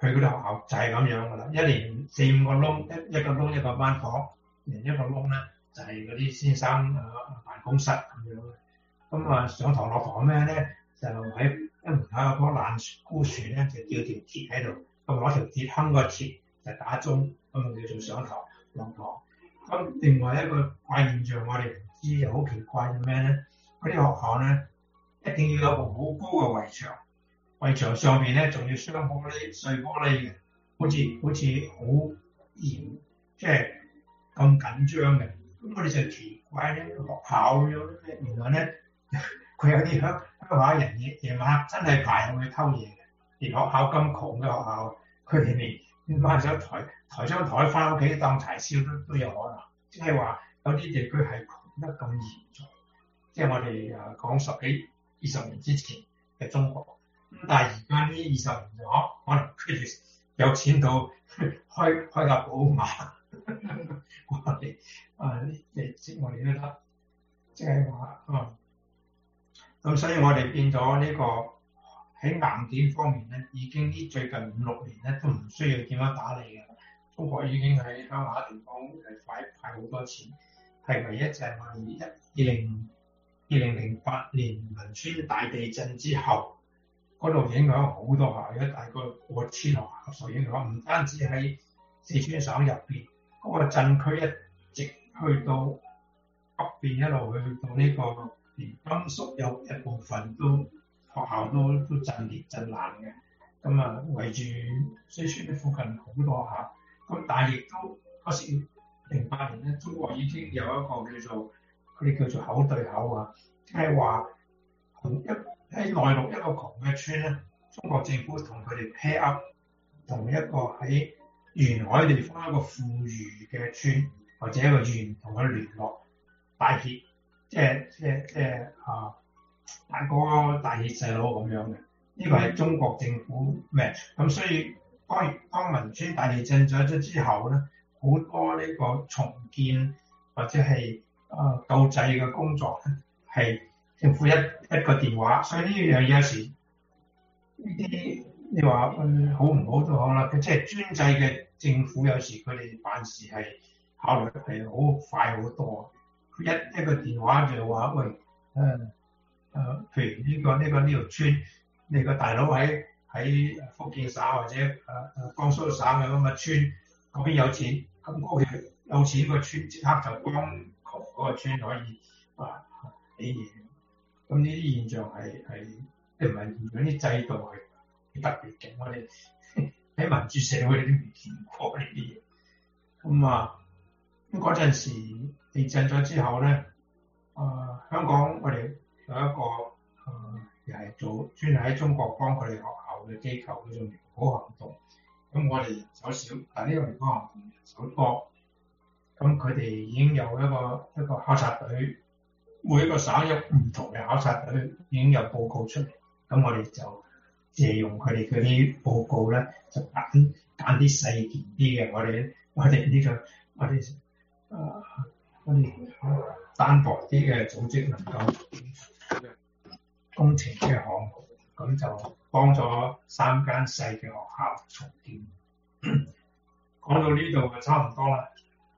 佢嗰啲學校就係咁樣噶啦，一年四五個窿，一一個窿一個班房，連一個窿咧就係嗰啲先生誒、呃、辦公室咁樣。咁啊上堂落堂咩咧？就喺一門口有棵爛枯樹咧，就吊條鐵喺度，咁攞條鐵鏗個鐵就打鐘，咁叫做上堂落堂。咁另外一個怪現象，我哋唔知又好奇怪嘅咩咧？嗰啲學校咧一定要有個好高嘅圍牆，圍牆上邊咧仲要雙玻璃、碎玻璃嘅，好似好似好嚴，即係咁緊張嘅。咁我哋就奇怪咧，學校有啲咩？原來咧佢有啲鄉鄉下人夜夜晚真係排去偷嘢嘅，連學校咁窮嘅學校，佢哋連買咗台台張台翻屋企當柴燒都都有可能。即係話有啲地區係窮得咁嚴重，即係我哋誒講十幾二十年之前嘅中國。咁但係而家呢二十年咗，可能佢哋有錢到開開架寶馬，我哋啊你知我哋都得，即係話啊，咁所以我哋變咗呢個喺硬件方面咧，已經呢最近五六年咧都唔需要點樣打理嘅。中國已經喺鄉下地方係快派好多錢，係唯一就係我哋一二零二零零八年汶川大地震之後，嗰度影響好多學校，大概過千學校受影響，唔單止喺四川省入邊，嗰、那個震區一直去到北邊，一路去到呢、這個連甘肅有一部分都學校都都震裂震爛嘅，咁啊圍住四川附近好多學校。咁但係亦都嗰時零八年咧，中國已經有一個叫做佢哋叫做口對口啊，即係話同一喺內陸一個窮嘅村咧，中國政府同佢哋 pair up，同一個喺沿海地方一個富裕嘅村或者一個縣同佢聯絡大協，即係即係即係啊大哥大協細佬咁樣嘅，呢個係中國政府 match，咁所以。當然，當汶川大地震咗咗之後咧，好多呢個重建或者係啊救濟嘅工作咧，係政府一一個電話，所以呢樣嘢有時呢啲你話嗯好唔好都好啦，佢即係專制嘅政府有時佢哋辦事係考慮係好快好多，佢一一個電話就話喂誒誒、呃，譬如呢、呢個呢、呢個呢條、呢個、村，你個大佬喺。喺福建省或者誒誒江蘇省嘅咁嘅村嗰邊有錢，咁嗰條有錢個村即刻就幫窮嗰個村可以啊起嘢。咁呢啲現象係係即唔係現象，啲制度係特別勁，我哋喺民主社會都未見過呢啲嘢。咁啊咁嗰陣時地震咗之後咧，啊、呃、香港我哋有一個誒、呃、又係做專係喺中國幫佢哋學嘅機構叫做苗圃行動，咁我哋人手少，但係呢個苗圃行動人手多，咁佢哋已經有一個一個考察隊，每一個省有唔同嘅考察隊，已經有報告出嚟，咁我哋就借用佢哋嗰啲報告咧，就揀揀啲細件啲嘅，我哋我哋呢個我哋啊我哋單薄啲嘅組織能夠工程嘅項目。咁就幫咗三間細嘅學校重建。講到呢度就差唔多啦。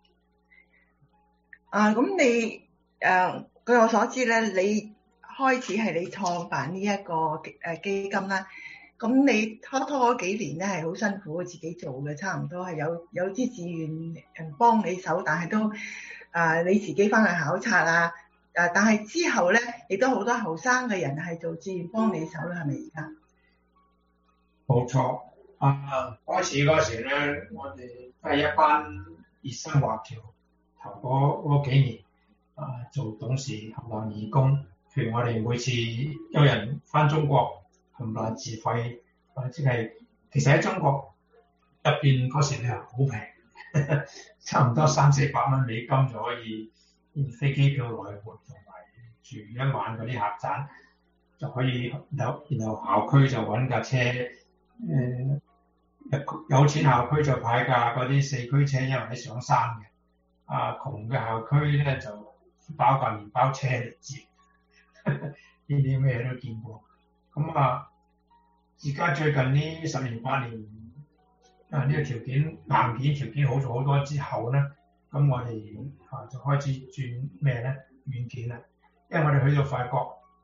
啊，咁你誒、呃、據我所知咧，你開始係你創辦呢一個誒基金啦。咁你拖拖嗰幾年咧係好辛苦自己做嘅，差唔多係有有啲志願人幫你手，但係都啊、呃、你自己翻去考察啊。誒，但係之後咧，亦都好多後生嘅人係做志願幫你手啦，係咪而家？ 冇錯，啊開始嗰時咧，我哋都係一班熱心華僑，頭嗰嗰幾年啊做董事冚唪唥義工，譬如我哋每次有人返中國冚唪唥自費，啊即係其實喺中國入邊嗰時咧好平，差唔多三四百蚊美金就可以。飛機票來回同埋住一晚嗰啲客棧就可以有，然後校區就揾架車，誒、呃、有錢校區就派架嗰啲四驅車，因為喺上山嘅，啊窮嘅校區咧就包架麵包車嚟接，呢啲咩都見過。咁啊，而家最近呢十年八年啊呢個條件硬件條件好咗好多之後咧，咁我哋啊就開始轉咩咧軟件啦，因為我哋去到發覺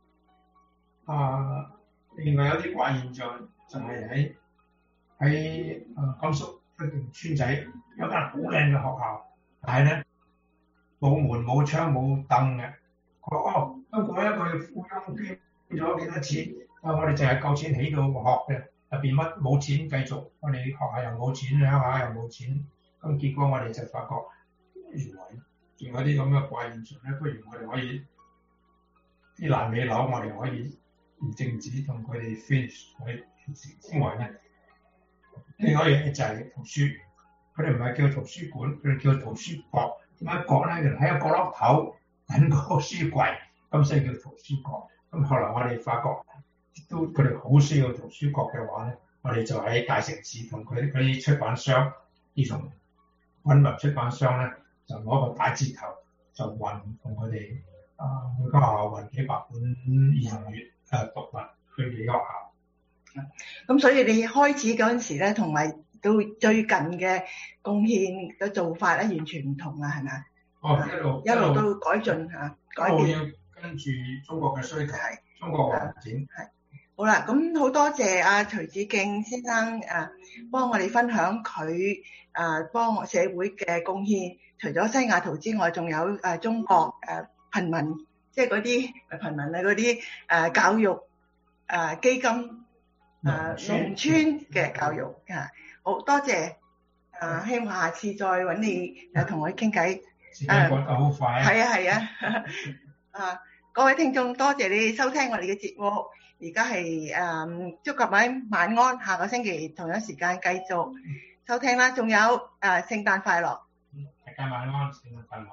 啊，另外有啲怪現象就係喺喺啊甘肅一條村仔有間好靚嘅學校，但係咧冇門冇窗冇凳嘅。哦，香港一個富翁捐咗幾多錢？啊，我哋淨係夠錢起到學嘅，入邊乜冇錢繼續，我哋學校又冇錢，鄉下又冇錢，咁結果我哋就發覺原來仲有啲咁嘅怪現象咧，不如我哋可以啲爛尾樓，我哋可以唔淨止同佢哋 finish 去完成之外咧，另外一樣嘢就係圖書，佢哋唔係叫圖書館，佢哋叫圖書角，點解角咧？就喺個角落頭揾個書櫃，咁所以叫圖書角。咁後來我哋發覺都佢哋好需要圖書角嘅話咧，我哋就喺大城市同佢嗰啲出版商，呢種揾物出版商咧，就攞個大折頭，就運同佢哋啊每間學校運幾百本兒童閱誒讀物去俾學校。 咁所以你開始嗰陣時咧，同埋到最近嘅貢獻嘅做法咧，完全唔同啊，係咪？ 哦，一路一路都改進嚇，改變。 要跟住中國嘅需求，中國嘅發展。 係。好啦，咁好多謝阿徐子敬先生誒，幫我哋分享佢誒幫社會嘅貢獻。除咗西雅圖之外，仲有誒中國誒貧民，即係嗰啲貧民啊嗰啲誒教育誒基金誒農村嘅教育啊，好多謝誒，希望下次再揾你誒同我傾偈。 時間過得好快啊！ 係啊係啊，啊各位聽眾，多謝你收聽我哋嘅節目。而家係誒祝各位晚安，下個星期同樣時間繼續收聽啦。仲有誒聖誕快樂！ 大家晚安，聖誕快樂。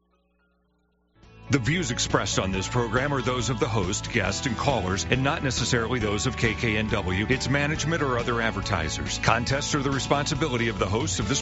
The views expressed on this program are those of the host, guests, and callers, and not necessarily those of K K N W, its management, or other advertisers. Contests are the responsibility of the hosts of this